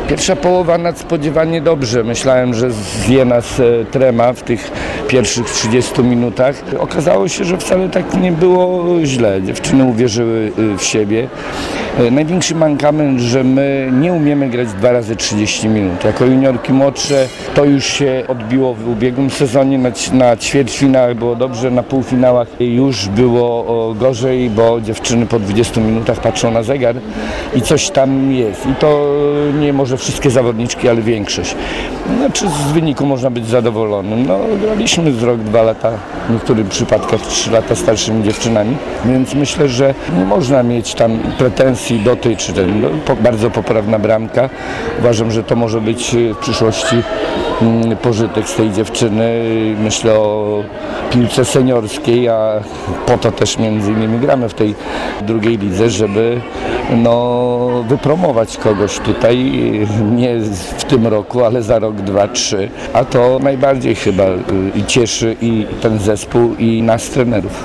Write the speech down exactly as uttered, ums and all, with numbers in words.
Pierwsza połowa nadspodziewanie dobrze. Myślałem, że zje nas trema w tych pierwszych trzydziestu minutach. Okazało się, że wcale tak nie było źle. Dziewczyny uwierzyły w siebie. Największy mankament, że my nie umiemy grać dwa razy trzydzieści minut. Jako juniorki młodsze to już się odbiło w ubiegłym sezonie. Na, na ćwierćfinałach było dobrze, na półfinałach już było gorzej, bo dziewczyny po dwudziestu minutach patrzą na zegar i coś tam jest. I to nie może wszystkie zawodniczki, ale większość. Znaczy z wyniku można być zadowolonym. No, graliśmy z rok, dwa lata, w niektórych przypadkach trzy lata starszymi dziewczynami, więc myślę, że nie można mieć tam pretensji do tej, czy ten, no, po, bardzo poprawna bramka. Uważam, że to może być w przyszłości mm, pożytek z tej dziewczyny. Myślę o piłce seniorskiej, a po to też między innymi gramy w tej drugiej lidze, żeby no, wypromować kogoś tutaj, nie w tym roku, ale za rok, dwa, trzy. A to najbardziej chyba i cieszy i ten zespół, i nas trenerów.